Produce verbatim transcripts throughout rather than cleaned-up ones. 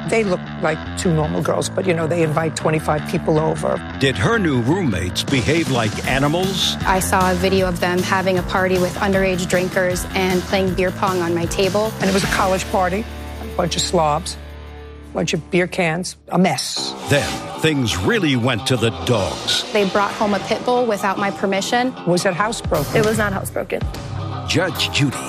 They look like two normal girls, but, you know, they invite twenty-five people over. Did her new roommates behave like animals? I saw a video of them having a party with underage drinkers and playing beer pong on my table. And it was a college party, a bunch of slobs, a bunch of beer cans, a mess. Then things really went to the dogs. They brought home a pit bull without my permission. Was that housebroken? It was not housebroken. Judge Judy.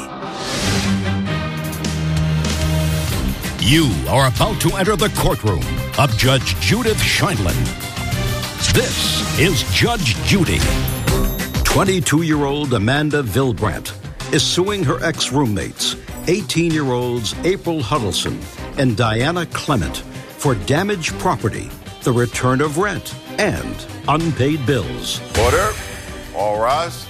You are about to enter the courtroom of Judge Judith Sheindlin. This is Judge Judy. twenty-two-year-old Amanda Vilbrandt is suing her ex-roommates, eighteen-year-olds April Huddleston and Diana Clement, for damaged property, the return of rent, and unpaid bills. Order. All rise.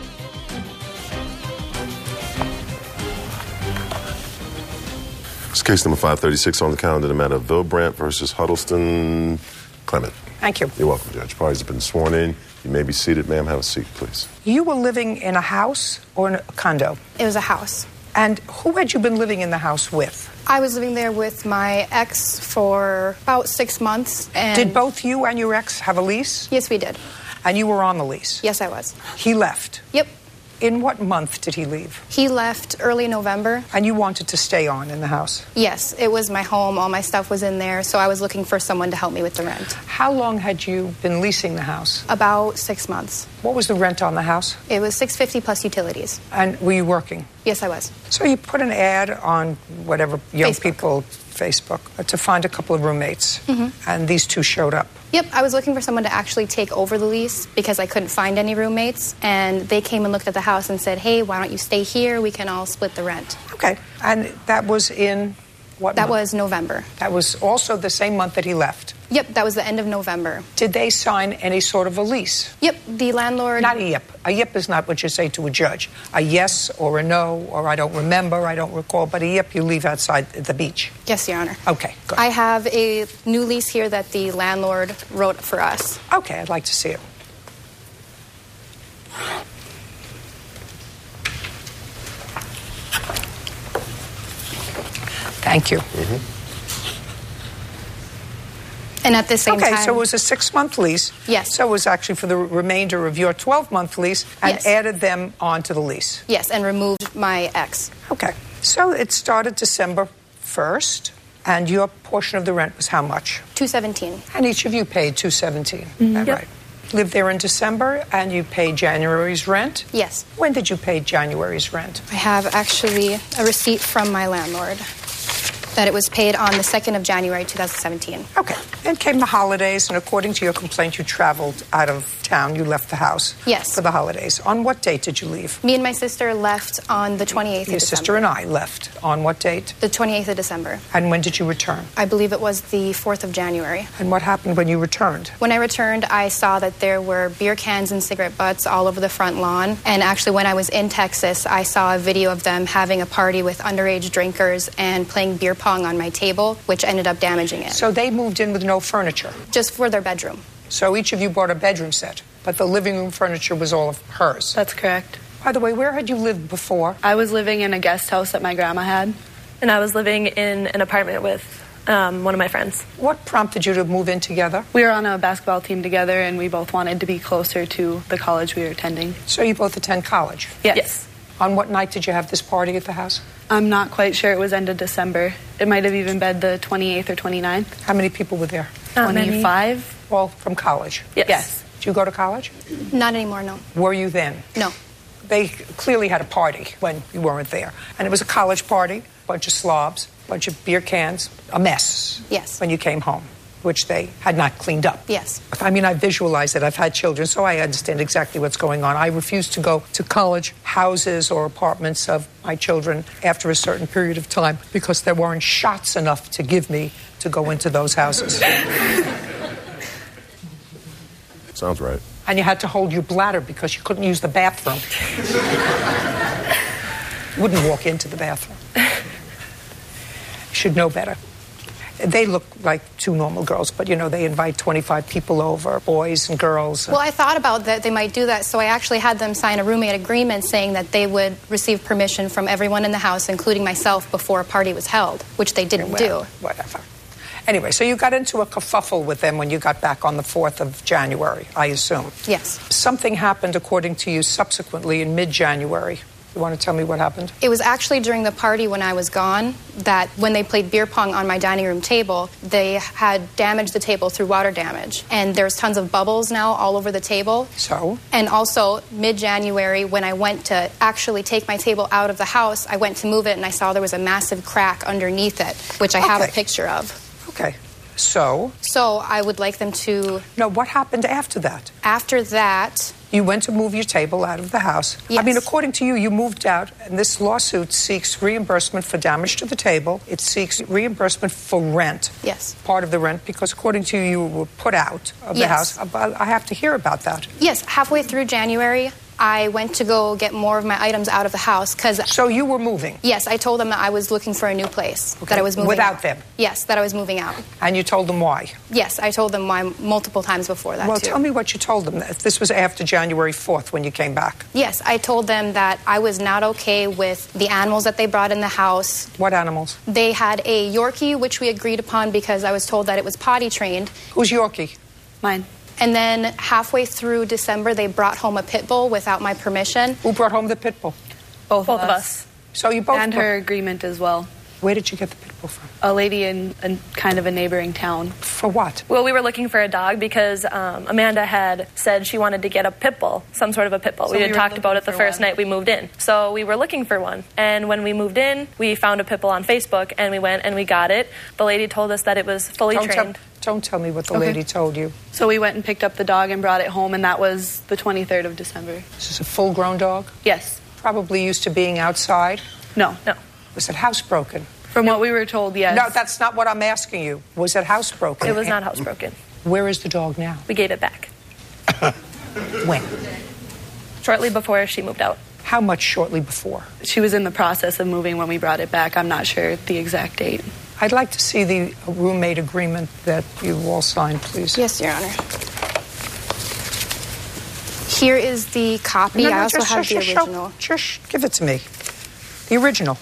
It's case number five thirty-six on the calendar, the matter of Vilbrandt versus Huddleston Clement. Thank you. You're welcome, Judge. Parties have been sworn in. You may be seated. Ma'am, have a seat, please. You were living in a house or in a condo? It was a house. And who had you been living in the house with? I was living there with my ex for about six months. And Did both you and your ex have a lease? Yes, we did. And you were on the lease? Yes, I was. He left? Yep. In what month did he leave? He left early November. And you wanted to stay on in the house? Yes, it was my home. All my stuff was in there, so I was looking for someone to help me with the rent. How long had you been leasing the house? About six months. What was the rent on the house? It was six hundred fifty dollars plus utilities. And were you working? Yes, I was. So you put an ad on whatever young Facebook. people, Facebook, uh, to find a couple of roommates. Mm-hmm. And these two showed up. Yep, I was looking for someone to actually take over the lease because I couldn't find any roommates. And they came and looked at the house and said, hey, why don't you stay here? We can all split the rent. Okay. And that was in what That month? was November. That was also the same month that he left. Yep, that was the end of November. Did they sign any sort of a lease? Yep, the landlord... Not a yip. A yip is not what you say to a judge. A yes or a no, or I don't remember, I don't recall. But a yip you leave outside the beach. Yes, Your Honor. Okay, good. I have a new lease here that the landlord wrote for us. Okay, I'd like to see it. Thank you. Mm-hmm. And at the same okay, time... so it was a six-month lease. Yes. So it was actually for the remainder of your twelve-month lease and Yes. added them onto the lease. Yes, and removed my ex. Okay. So it started December first, and your portion of the rent was how much? two seventeen. And each of you paid two seventeen. Mm-hmm. That Yep. right? Lived there in December, and you paid January's rent? Yes. When did you pay January's rent? I have actually a receipt from my landlord that it was paid on the second of January, two thousand seventeen. Okay. Then came the holidays, and according to your complaint, you traveled out of town. You left the house. Yes. For the holidays. On what date did you leave? Me and my sister left on the twenty-eighth Your of December. sister and I left. On what date? The twenty-eighth of December. And when did you return? I believe it was the fourth of January. And what happened when you returned? When I returned, I saw that there were beer cans and cigarette butts all over the front lawn. And actually, when I was in Texas, I saw a video of them having a party with underage drinkers and playing beer pong on my table, which ended up damaging it. So they moved in with no furniture? Just for their bedroom. So each of you bought a bedroom set, but the living room furniture was all of hers? That's correct. By the way, where had you lived before? I was living in a guest house that my grandma had. And I was living in an apartment with um, one of my friends. What prompted you to move in together? We were on a basketball team together, and we both wanted to be closer to the college we were attending. So you both attend college? Yes. Yes. On what night did you have this party at the house? I'm not quite sure. It was end of December. It might have even been the twenty-eighth or twenty-ninth. How many people were there? Not many. twenty-five? All from college? Yes. Yes. Did you go to college? Not anymore, no. Were you then? No. They clearly had a party when you weren't there. And it was a college party, a bunch of slobs, a bunch of beer cans, a mess. Yes. When you came home, which they had not cleaned up. Yes. I mean, I visualize it. I've had children, so I understand exactly what's going on. I refuse to go to college houses or apartments of my children after a certain period of time because there weren't shots enough to give me to go into those houses. Sounds right. And you had to hold your bladder because you couldn't use the bathroom. You wouldn't walk into the bathroom. You should know better. They look like two normal girls, but, you know, they invite twenty-five people over, boys and girls. Well, I thought about that they might do that, so I actually had them sign a roommate agreement saying that they would receive permission from everyone in the house, including myself, before a party was held, which they didn't well, do. Whatever. Anyway, so you got into a kerfuffle with them when you got back on the fourth of January, I assume. Yes. Something happened, according to you, subsequently in mid-January. You want to tell me what happened? It was actually during the party when I was gone that when they played beer pong on my dining room table, they had damaged the table through water damage. And there's tons of bubbles now all over the table. So? And also, mid-January, when I went to actually take my table out of the house, I went to move it and I saw there was a massive crack underneath it, which I Okay. have a picture of. Okay. So? So I would like them to... No, what happened after that? After that... You went to move your table out of the house. Yes. I mean, according to you, you moved out, and this lawsuit seeks reimbursement for damage to the table. It seeks reimbursement for rent. Yes. Part of the rent, because according to you, you were put out of the Yes. house. But I have to hear about that. Yes, halfway through January, I went to go get more of my items out of the house because... So you were moving? Yes, I told them that I was looking for a new place, Okay. that I was moving Without out. them? Yes, that I was moving out. And you told them why? Yes, I told them why multiple times before that, Well, too. tell me what you told them. If this was after January fourth when you came back. Yes, I told them that I was not okay with the animals that they brought in the house. What animals? They had a Yorkie, which we agreed upon because I was told that it was potty trained. Who's Yorkie? Mine. And then halfway through December, they brought home a pit bull without my permission. Who brought home the pit bull? Both, Both of of us. us. So you both... And her agreement as well. Where did you get the pit bull from? A lady in a, kind of a neighboring town. For what? Well, we were looking for a dog because um, Amanda had said she wanted to get a pit bull, some sort of a pit bull. So we we had were talked about it the looking for first one. night we moved in. So we were looking for one. And when we moved in, we found a pit bull on Facebook, and we went and we got it. The lady told us that it was fully Don't tell, trained. don't tell me what the Okay. lady told you. So we went and picked up the dog and brought it home, and that was the twenty-third of December. This is a full-grown dog? Yes. Probably used to being outside. No. No. Was it housebroken? From what we were told, yes. No, that's not what I'm asking you. Was it housebroken? It was not housebroken. Where is the dog now? We gave it back When? shortly before she moved out. How much shortly before? She was in the process of moving when we brought it back. I'm not sure the exact date. I'd like to see the roommate agreement that you all signed, please. Yes, Your Honor. Here is the copy. No, no, I also just, have just, the just show- original. Just give it to me. The original.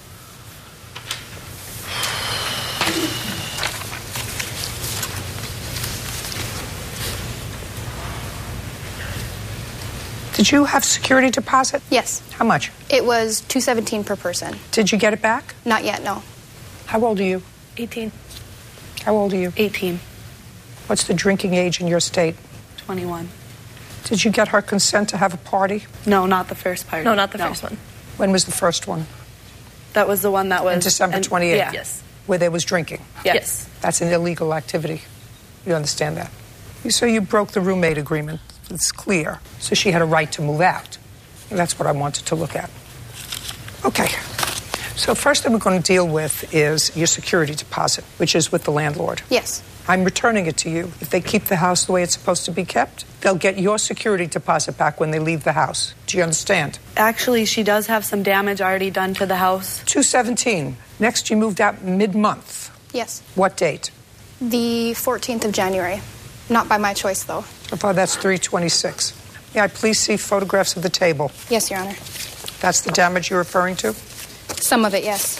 Did you have security deposit? Yes. How much? It was two seventeen per person. Did you get it back? Not yet, no. How old are you? eighteen. How old are you? eighteen. What's the drinking age in your state? twenty-one. Did you get her consent to have a party? No, not the first part. No, not the first one. When was the first one? That was the one that was... On December and- twenty-eighth? Yeah. Yes. Where there was drinking? Yes. Yes. That's an illegal activity. You understand that? So you broke the roommate agreement. It's clear. So she had a right to move out. And that's what I wanted to look at. Okay. So first thing we're going to deal with is your security deposit, which is with the landlord. Yes. I'm returning it to you. If they keep the house the way it's supposed to be kept, they'll get your security deposit back when they leave the house. Do you understand? Actually, she does have some damage already done to the house. two seventeen. Next, you moved out mid-month. Yes. What date? The fourteenth of January. Not by my choice, though. So far, that's three twenty-six. May I please see photographs of the table? Yes, Your Honor. That's the damage you're referring to? Some of it, yes.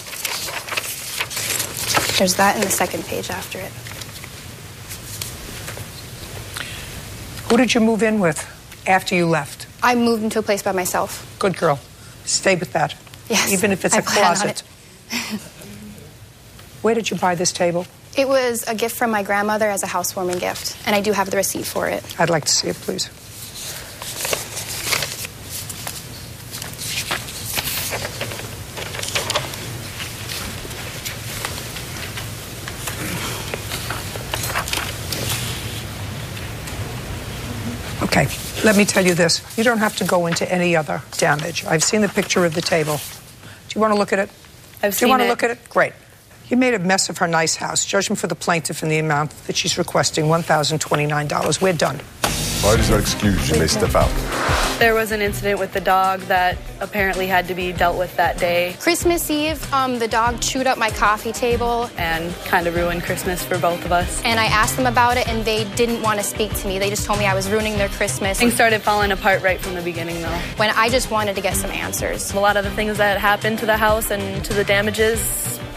There's that in the second page after it. Who did you move in with after you left? I moved into a place by myself. Good girl. Stay with that. Yes. Even if it's I a plan on closet. it. Where did you buy this table? It was a gift from my grandmother as a housewarming gift, and I do have the receipt for it. I'd like to see it, please. Okay, let me tell you this. You don't have to go into any other damage. I've seen the picture of the table. Do you want to look at it? I've Do seen you want to it. look at it? Great. You made a mess of her nice house. Judgment for the plaintiff in the amount that she's requesting, one thousand twenty-nine dollars. We're done. Party's not excused. You may step out. There was an incident with the dog that apparently had to be dealt with that day Christmas Eve, um, the dog chewed up my coffee table, and kind of ruined Christmas for both of us. and I asked them about it, and they didn't want to speak to me. They just told me I was ruining their Christmas. Things started falling apart right from the beginning, though. When I just wanted to get some answers. A lot of the things that happened to the house and to the damages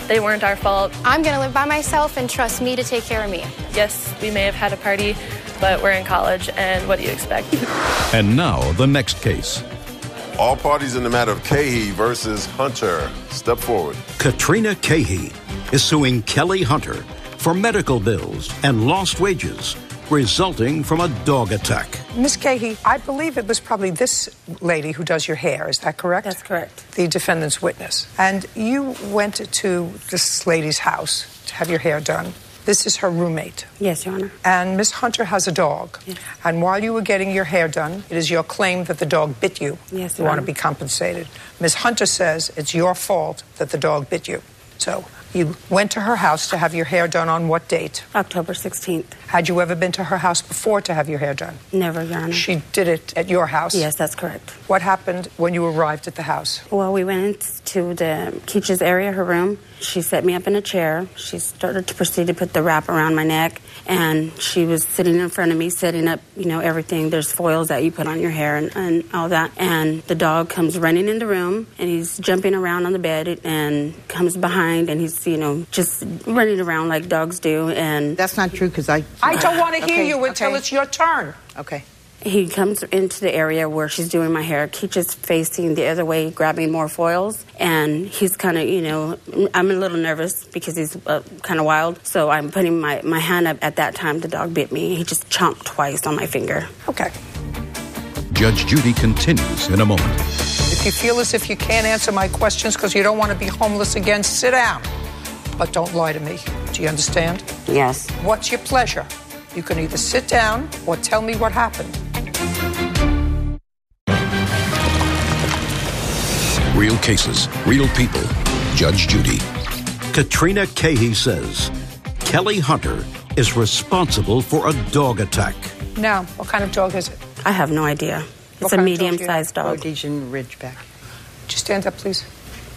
They weren't our fault. I'm going to live by myself and trust me to take care of me. Yes, we may have had a party, but we're in college, and what do you expect? And now, the next case. All parties in the matter of Cahey versus Hunter. Step forward. Katrina Cahey is suing Kelly Hunter for medical bills and lost wages resulting from a dog attack. Miss Cahey, I believe it was probably this lady who does your hair. Is that correct? That's correct. The defendant's witness. And you went to this lady's house to have your hair done. This is her roommate. Yes, Your Honor. And Miss Hunter has a dog. Yes. And while you were getting your hair done, it is your claim that the dog bit you. Yes, You Your want to Honor. be compensated. Miss Hunter says it's your fault that the dog bit you. So you went to her house to have your hair done on what date? October sixteenth. Had you ever been to her house before to have your hair done? Never, Your Honor. She did it at your house? Yes, that's correct. What happened when you arrived at the house? Well, we went to the Keach's area, her room. She set me up in a chair. She started to proceed to put the wrap around my neck, and she was sitting in front of me, setting up, you know, everything. There's foils that you put on your hair and, and all that. And the dog comes running in the room, and he's jumping around on the bed and comes behind, and he's, you know, just running around like dogs do. And That's not true because I... I don't want to hear Okay, you until okay. it's your turn. Okay. he comes into the area where she's doing my hair. Keach is facing the other way, grabbing more foils. And he's kind of, you know, I'm a little nervous because he's uh, kind of wild. So I'm putting my, my hand up. At that time, the dog bit me. He just chomped twice on my finger. Okay. Judge Judy continues in a moment. If you feel as if you can't answer my questions because you don't want to be homeless again, sit down. But don't lie to me. Do you understand? Yes. What's your pleasure? You can either sit down or tell me what happened. Real cases, real people. Judge Judy. Katrina Cahey says Kelly Hunter is responsible for a dog attack. Now, what kind of dog is it? I have no idea. What It's a kind of dog do you medium-sized dog. Rhodesian Ridgeback. Would you stand up, please?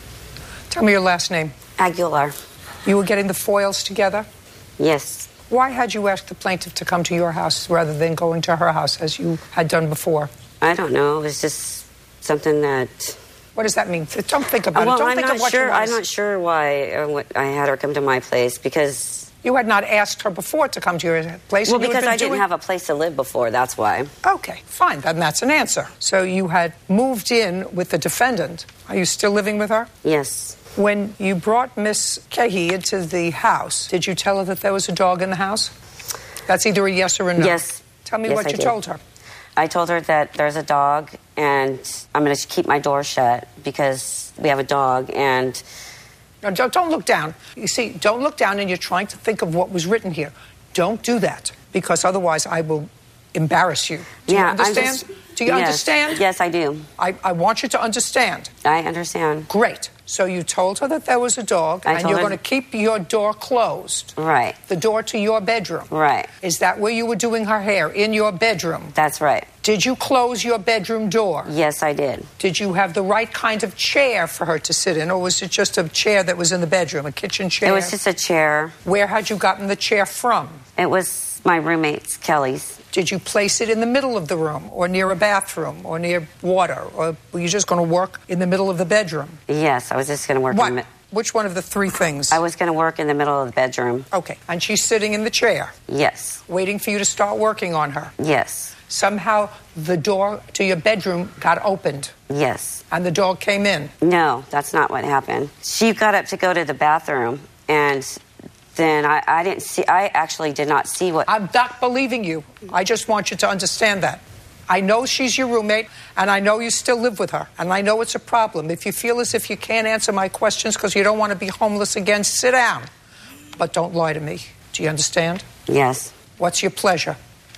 Tell me your last name. Aguilar. You were getting the foils together? Yes. Why had you asked the plaintiff to come to your house rather than going to her house as you had done before? I don't know. It was just something that... What does that mean? Don't think about well, it. Don't I'm think not of what sure. you want I'm to not sure why uh, what I had her come to my place because... You had not asked her before to come to your place. Well, and you had because been I didn't doing... have a place to live before, that's why. Okay, fine. Then that's an answer. So you had moved in with the defendant. Are you still living with her? Yes. When you brought Miss Cahey into the house, did you tell her that there was a dog in the house? That's either a yes or a no. Yes. Tell me Yes, what I you did. told her. I told her that there's a dog and I'm going to keep my door shut because we have a dog and... Now, don't, don't look down. You see, don't look down and you're trying to think of what was written here. Don't do that because otherwise I will embarrass you. Do Yeah, you I'm understand? just- Do you yes. understand? Yes, I do. I, I want you to understand. I understand. Great. So you told her that there was a dog I and told you're her- going to keep your door closed. Right. The door to your bedroom. Right. Is that where you were doing her hair? In your bedroom? That's right. Did you close your bedroom door? Yes, I did. Did you have the right kind of chair for her to sit in, or was it just a chair that was in the bedroom, a kitchen chair? It was just a chair. Where had you gotten the chair from? It was my roommate's, Kelly's. Did you place it in the middle of the room, or near a bathroom, or near water, or were you just going to work in the middle of the bedroom? Yes, I was just going to work What? in the... Which one of the three things? I was going to work in the middle of the bedroom. Okay, and she's sitting in the chair, Yes. waiting for you to start working on her. Yes. Somehow the door to your bedroom got opened, Yes. and the dog came in. No, that's not what happened. She got up to go to the bathroom, and then I, I didn't see... I actually did not see what... I'm not believing you. I just want you to understand that. I know she's your roommate, and I know you still live with her, and I know it's a problem. If you feel as if you can't answer my questions because you don't want to be homeless again, sit down. But don't lie to me. Do you understand? Yes. What's your pleasure?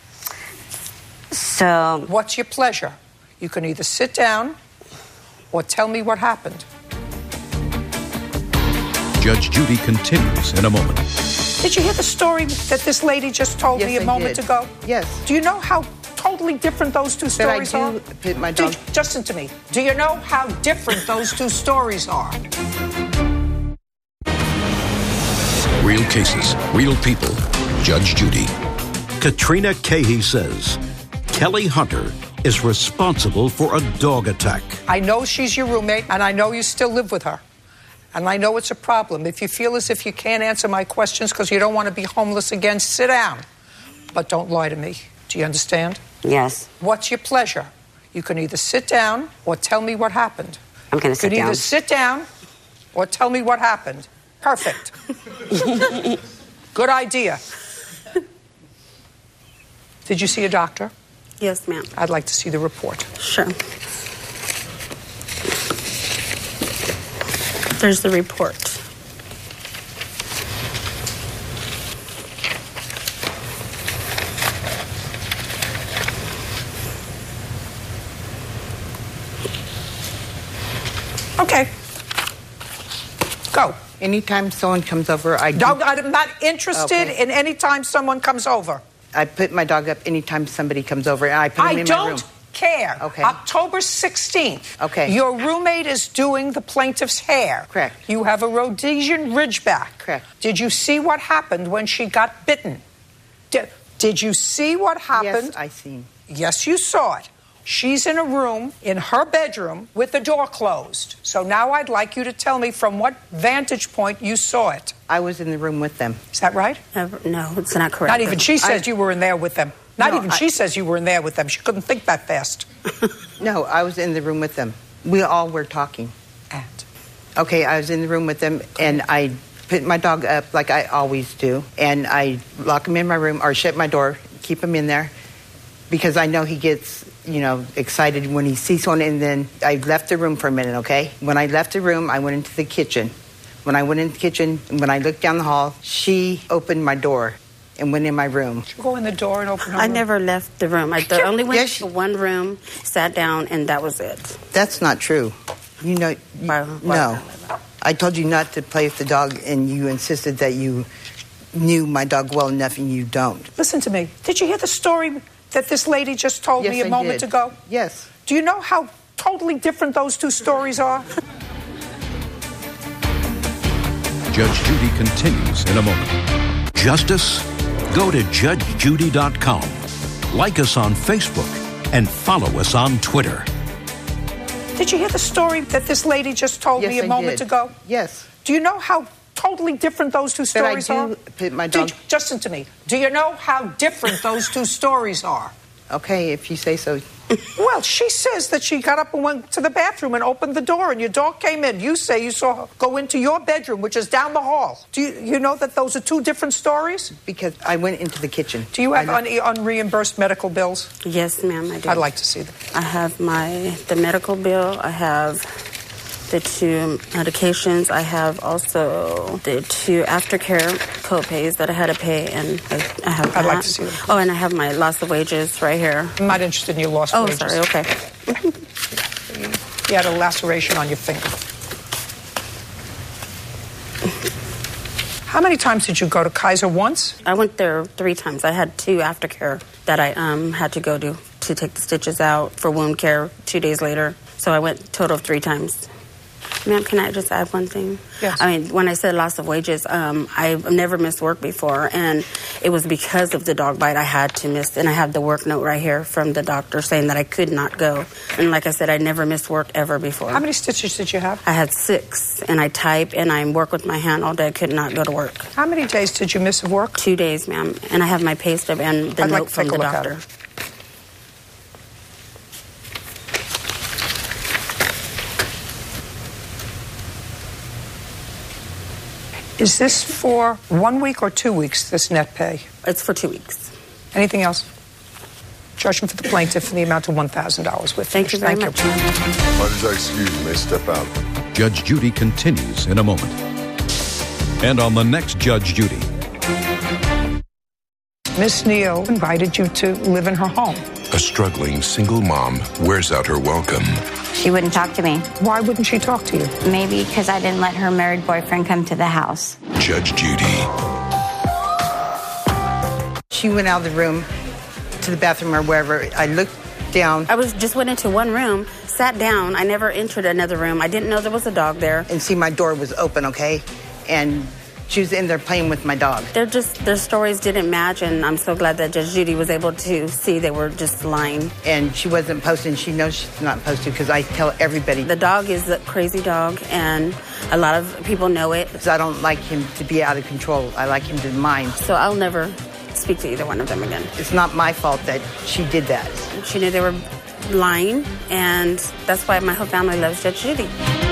So... What's your pleasure? You can either sit down or tell me what happened. Judge Judy continues in a moment. Did you hear the story that this lady just told Yes, me a I moment did. ago? Yes. Do you know how totally different those two That I stories do are? pit my Do- dog- just listen to me. Do you know how different those two stories are? Real cases, real people. Judge Judy. Katrina Cahey says Kelly Hunter is responsible for a dog attack. I know she's your roommate, and I know you still live with her. And I know it's a problem. If you feel as if you can't answer my questions because you don't want to be homeless again, sit down. But don't lie to me. Do you understand? Yes. What's your pleasure? You can either sit down or tell me what happened. I'm going to sit down. You can down. either sit down or tell me what happened. Perfect. Good idea. Did you see a doctor? Yes, ma'am. I'd like to see the report. Sure. There's the report. Okay. Go. Anytime someone comes over, I Dog, do... I'm not interested okay. in any time someone comes over. I put my dog up anytime somebody comes over, and I put him I in my room. I don't care. Okay. October sixteenth. Okay. Your roommate is doing the plaintiff's hair. Correct. You have a Rhodesian Ridgeback. Correct. Did you see what happened when she got bitten? Did, did you see what happened? Yes, I seen. Yes, you saw it. She's in a room, in her bedroom, with the door closed. So now I'd like you to tell me from what vantage point you saw it. I was in the room with them. Is that right? Never, no, it's not correct. Not even she says I, you were in there with them. Not no, even I, she says you were in there with them. She couldn't think that fast. No, I was in the room with them. We all were talking. And? Okay, I was in the room with them, and I put my dog up like I always do, and I lock him in my room or shut my door, keep him in there, because I know he gets... you know, excited when he sees one, and then I left the room for a minute, okay? When I left the room, I went into the kitchen. When I went into the kitchen, when I looked down the hall, she opened my door and went in my room. Did you go in the door and open her I room? never left the room. I th- only went yes, to one room, sat down, and that was it. That's not true. You know, you, why, why no. I told you not to play with the dog, and you insisted that you knew my dog well enough, and you don't. Listen to me. Did you hear the story that this lady just told yes, me a I moment did. ago? Yes. Do you know how totally different those two stories are? Judge Judy continues in a moment. Justice? Go to judge judy dot com. Like us on Facebook and follow us on Twitter. Did you hear the story that this lady just told yes, me a I moment did. ago? Yes. Do you know how totally different those two stories but I do are? Put my dog... You, just listen to me. Do you know how different those two stories are? Okay, if you say so. Well, she says that she got up and went to the bathroom and opened the door, and your dog came in. You say you saw her go into your bedroom, which is down the hall. Do you, you know that those are two different stories? Because I went into the kitchen. Do you have un- unreimbursed medical bills? Yes, ma'am, I do. I'd like to see them. I have my the medical bill. I have the two medications. I have also the two aftercare co-pays that I had to pay, and I, I have I'd that. like to see them. Oh, and I have my loss of wages right here. I'm not interested in your loss oh, of wages. Oh, sorry, okay. You had a laceration on your finger. How many times did you go to Kaiser? Once? I went there three times. I had two aftercare that I um, had to go to to take the stitches out for wound care two days later. So I went total of three times. Ma'am, can I just add one thing? Yes. I mean, when I said loss of wages, um, I've never missed work before, and it was because of the dog bite I had to miss. And I have the work note right here from the doctor saying that I could not go. And like I said, I never missed work ever before. How many stitches did you have? I had six, and I type, and I work with my hand all day. I could not go to work. How many days did you miss of work? Two days, ma'am. And I have my pay stub and the I'd note like to from take a the look at doctor. it. Is this for one week or two weeks, this net pay? It's for two weeks. Anything else? Judgment for the plaintiff in the amount of one thousand dollars. Thank you very Thank much. you. Why did I excuse you? May step out. Judge Judy continues in a moment. And on the next Judge Judy. Miss Neal invited you to live in her home. A struggling single mom wears out her welcome. She wouldn't talk to me. Why wouldn't she talk to you? Maybe because I didn't let her married boyfriend come to the house. Judge Judy. She went out of the room to the bathroom or wherever. I looked down. I was just went into one room, sat down. I never entered another room. I didn't know there was a dog there. And see, my door was open, okay? And She was in there playing with my dog. They're just, their stories didn't match, and I'm so glad that Judge Judy was able to see they were just lying. And she wasn't posting. She knows she's not supposed to because I tell everybody. The dog is a crazy dog, and a lot of people know it. Because I don't like him to be out of control. I like him to mind. So I'll never speak to either one of them again. It's not my fault that she did that. She knew they were lying, and that's why my whole family loves Judge Judy.